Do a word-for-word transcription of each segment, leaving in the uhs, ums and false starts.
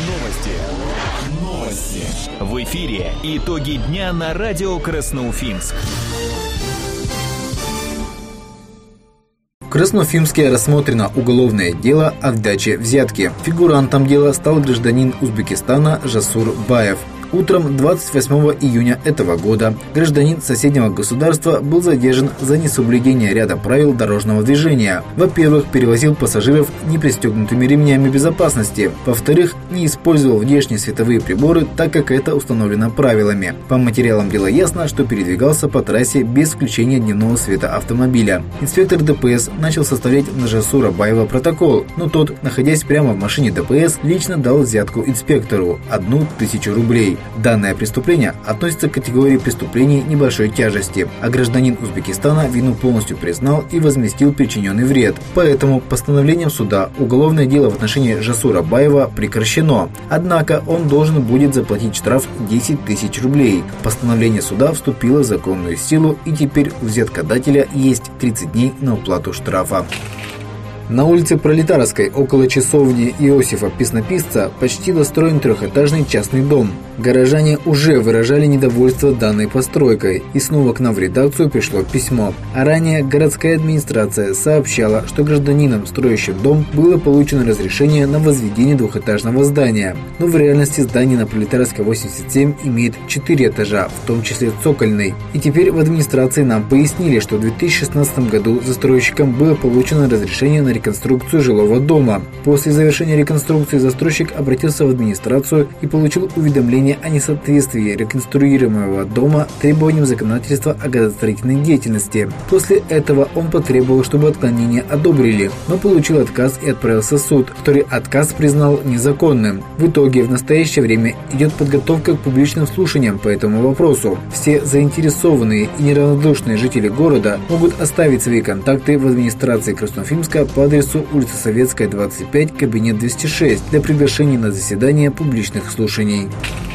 Новости. Новости. В эфире итоги дня на радио Красноуфимск. В Красноуфимске рассмотрено уголовное дело о сдаче взятки. Фигурантом дела стал гражданин Узбекистана Жасур Баев. Утром двадцать восьмого июня этого года гражданин соседнего государства был задержан за несоблюдение ряда правил дорожного движения. Во-первых, перевозил пассажиров не пристегнутыми ремнями безопасности. Во-вторых, не использовал внешние световые приборы, так как это установлено правилами. По материалам дела ясно, что передвигался по трассе без включения дневного света автомобиля. Инспектор ДПС начал составлять на Жасура Баева протокол, но тот, находясь прямо в машине ДПС, лично дал взятку инспектору – одну тысячу рублей. Данное преступление относится к категории преступлений небольшой тяжести, а гражданин Узбекистана вину полностью признал и возместил причиненный вред. Поэтому постановлением суда уголовное дело в отношении Жасура Баева прекращено. Однако он должен будет заплатить штраф десять тысяч рублей. Постановление суда вступило в законную силу, и теперь у взяткодателя есть тридцать дней на уплату штрафа. На улице Пролетарской, около часовни Иосифа Песнописца, почти достроен трехэтажный частный дом. Горожане уже выражали недовольство данной постройкой, и снова к нам в редакцию пришло письмо. А ранее городская администрация сообщала, что гражданинам, строящим дом, было получено разрешение на возведение двухэтажного здания. Но в реальности здание на Пролетарской восемьдесят семь имеет четыре этажа, в том числе цокольный. И теперь в администрации нам пояснили, что в две тысячи шестнадцатом году застройщикам было получено разрешение на реконструкцию жилого дома. После завершения реконструкции застройщик обратился в администрацию и получил уведомление о несоответствии реконструируемого дома требованиям законодательства о градостроительной деятельности. После этого он потребовал, чтобы отклонение одобрили, но получил отказ и отправился в суд, который отказ признал незаконным. В итоге в настоящее время идет подготовка к публичным слушаниям по этому вопросу. Все заинтересованные и неравнодушные жители города могут оставить свои контакты в администрации Красноуфимска по адресу улица Советская, двадцать пять, кабинет двести шесть для приглашения на заседание публичных слушаний.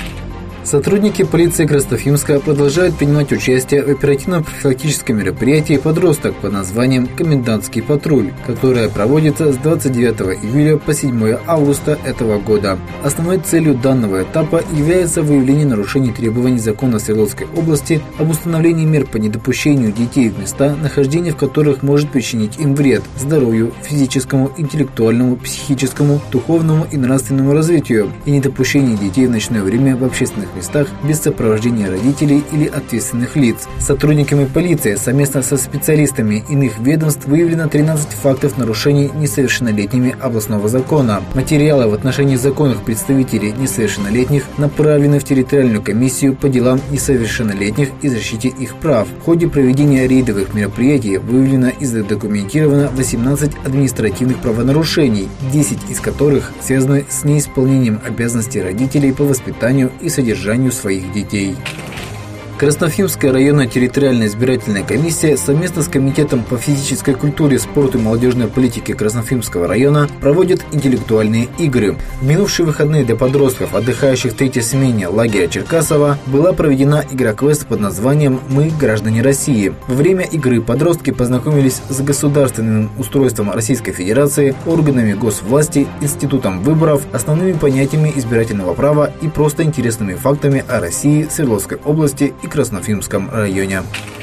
Сотрудники полиции Красноуфимска продолжают принимать участие в оперативно-профилактическом мероприятии «Подросток» под названием «Комендантский патруль», которое проводится с двадцать девятого июля по седьмое августа этого года. Основной целью данного этапа является выявление нарушений требований закона Свердловской области об установлении мер по недопущению детей в места, нахождение в которых может причинить им вред здоровью, физическому, интеллектуальному, психическому, духовному и нравственному развитию и недопущение детей в ночное время в общественных местах без сопровождения родителей или ответственных лиц. Сотрудниками полиции совместно со специалистами иных ведомств выявлено тринадцать фактов нарушений несовершеннолетними областного закона. Материалы в отношении законных представителей несовершеннолетних направлены в территориальную комиссию по делам несовершеннолетних и защите их прав. В ходе проведения рейдовых мероприятий выявлено и задокументировано восемнадцать административных правонарушений, десять из которых связаны с неисполнением обязанностей родителей по воспитанию и содержанию своих детей. Красноуфимская районная территориальная избирательная комиссия совместно с Комитетом по физической культуре, спорту и молодежной политике Красноуфимского района проводит интеллектуальные игры. В минувшие выходные для подростков, отдыхающих в третьей смене лагеря Черкасова, была проведена игра-квест под названием «Мы – граждане России». Во время игры подростки познакомились с государственным устройством Российской Федерации, органами госвласти, институтом выборов, основными понятиями избирательного права и просто интересными фактами о России, Свердловской области и Красноуфимском районе.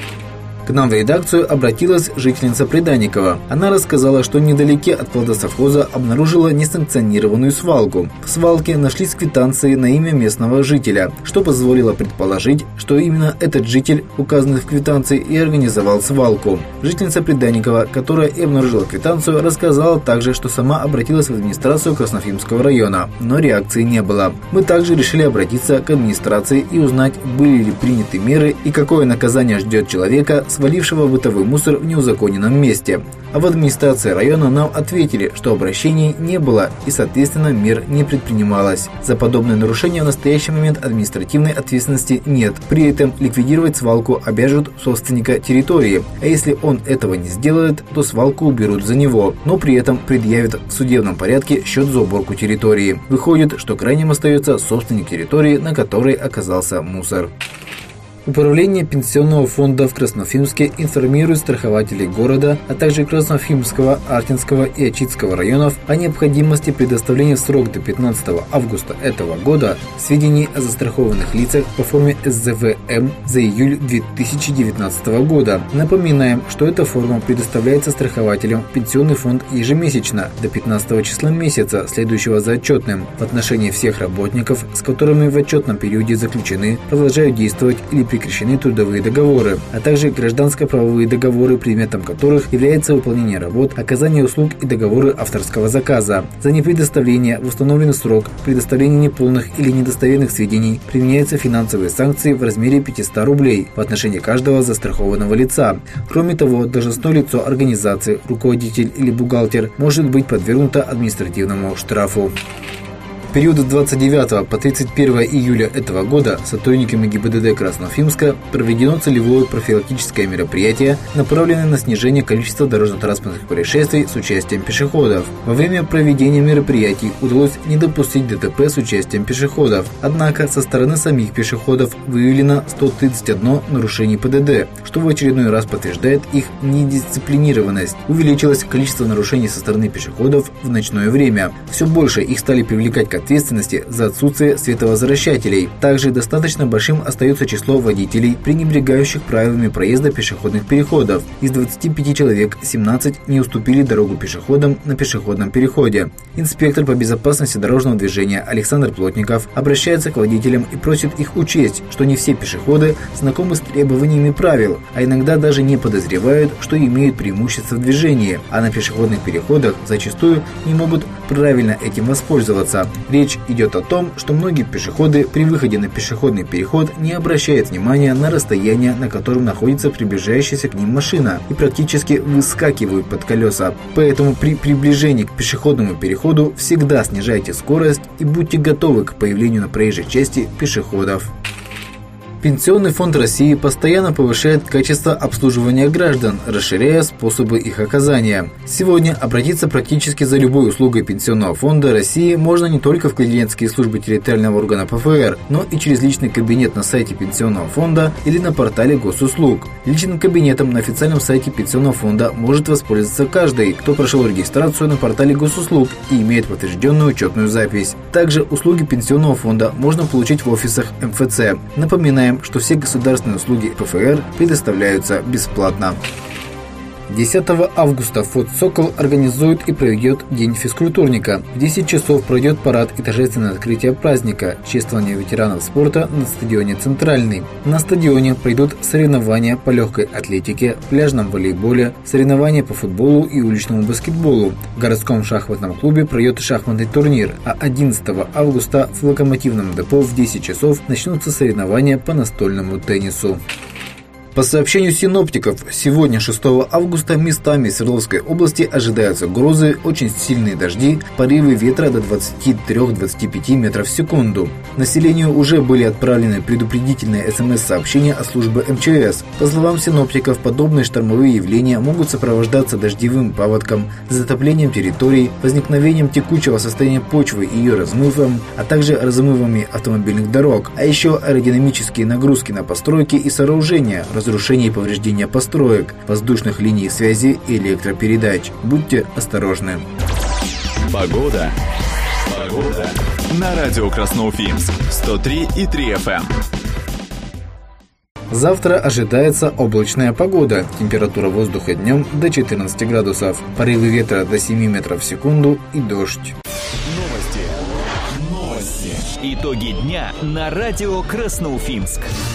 К нам в редакцию обратилась жительница Приданикова. Она рассказала, что недалеке от плодосовхоза обнаружила несанкционированную свалку. В свалке нашлись квитанции на имя местного жителя, что позволило предположить, что именно этот житель, указанный в квитанции, и организовал свалку. Жительница Приданикова, которая и обнаружила квитанцию, рассказала также, что сама обратилась в администрацию Красноуфимского района, но реакции не было. Мы также решили обратиться к администрации и узнать, были ли приняты меры и какое наказание ждет человека, свалившего бытовой мусор в неузаконенном месте. А в администрации района нам ответили, что обращений не было и, соответственно, мер не предпринималось. За подобное нарушение в настоящий момент административной ответственности нет. При этом ликвидировать свалку обяжут собственника территории, а если он этого не сделает, то свалку уберут за него, но при этом предъявят в судебном порядке счет за уборку территории. Выходит, что крайним остается собственник территории, на которой оказался мусор. Управление пенсионного фонда в Красноуфимске информирует страхователей города, а также Красноуфимского, Артинского и Ачитского районов о необходимости предоставления в срок до пятнадцатого августа этого года сведений о застрахованных лицах по форме эс зэ вэ эм за июль две тысячи девятнадцатого года. Напоминаем, что эта форма предоставляется страхователям в пенсионный фонд ежемесячно до пятнадцатого числа месяца, следующего за отчетным, в отношении всех работников, с которыми в отчетном периоде заключены, продолжают действовать или прекращены трудовые договоры, а также гражданско-правовые договоры, предметом которых является выполнение работ, оказание услуг и договоры авторского заказа. За непредоставление в установленный срок, предоставление неполных или недостоверных сведений применяются финансовые санкции в размере пятьсот рублей в отношении каждого застрахованного лица. Кроме того, должностное лицо организации, руководитель или бухгалтер может быть подвергнуто административному штрафу. В период с двадцать девятого по тридцать первое июля этого года сотрудниками гэ и бэ дэ дэ Красноуфимска проведено целевое профилактическое мероприятие, направленное на снижение количества дорожно-транспортных происшествий с участием пешеходов. Во время проведения мероприятий удалось не допустить дэ тэ пэ с участием пешеходов. Однако со стороны самих пешеходов выявлено сто тридцать одно нарушение пэ дэ дэ, что в очередной раз подтверждает их недисциплинированность. Увеличилось количество нарушений со стороны пешеходов в ночное время. Все больше их стали привлекать к ответственности за отсутствие световозвращателей. Также достаточно большим остается число водителей, пренебрегающих правилами проезда пешеходных переходов. Из двадцати пяти человек семнадцать не уступили дорогу пешеходам на пешеходном переходе. Инспектор по безопасности дорожного движения Александр Плотников обращается к водителям и просит их учесть, что не все пешеходы знакомы с требованиями правил, а иногда даже не подозревают, что имеют преимущество в движении, а на пешеходных переходах зачастую не могут правильно этим воспользоваться. Речь идет о том, что многие пешеходы при выходе на пешеходный переход не обращают внимания на расстояние, на котором находится приближающаяся к ним машина, и практически выскакивают под колеса. Поэтому при приближении к пешеходному переходу всегда снижайте скорость и будьте готовы к появлению на проезжей части пешеходов. Пенсионный фонд России постоянно повышает качество обслуживания граждан, расширяя способы их оказания. Сегодня обратиться практически за любой услугой Пенсионного фонда России можно не только в клиентские службы территориального органа пэ эф эр, но и через личный кабинет на сайте Пенсионного фонда или на портале госуслуг. Личным кабинетом на официальном сайте Пенсионного фонда может воспользоваться каждый, кто прошел регистрацию на портале госуслуг и имеет подтвержденную учетную запись. Также услуги Пенсионного фонда можно получить в офисах эм эф цэ. Напоминаем, что все государственные услуги пэ эф эр предоставляются бесплатно. десятого августа фонд «Сокол» организует и проведет День физкультурника. В десять часов пройдет парад и торжественное открытие праздника «Чествование ветеранов спорта» на стадионе «Центральный». На стадионе пройдут соревнования по легкой атлетике, пляжном волейболе, соревнования по футболу и уличному баскетболу. В городском шахматном клубе пройдет шахматный турнир, а одиннадцатого августа в локомотивном депо в десять часов начнутся соревнования по настольному теннису. По сообщению синоптиков, сегодня, шестого августа, местами Свердловской области ожидаются грозы, очень сильные дожди, порывы ветра до двадцати трёх — двадцати пяти метров в секунду. Населению уже были отправлены предупредительные эс эм эс-сообщения от службы эм че эс. По словам синоптиков, подобные штормовые явления могут сопровождаться дождевым паводком, затоплением территорий, возникновением текучего состояния почвы и ее размывом, а также размывами автомобильных дорог, а еще аэродинамические нагрузки на постройки и сооружения, разрушение и повреждения построек, воздушных линий связи и электропередач. Будьте осторожны. Погода. Погода. На радио Красноуфимск. сто три и три эф эм. Завтра ожидается облачная погода. Температура воздуха днем до четырнадцати градусов. Порывы ветра до семи метров в секунду и дождь. Новости. Новости. Итоги дня на радио Красноуфимск.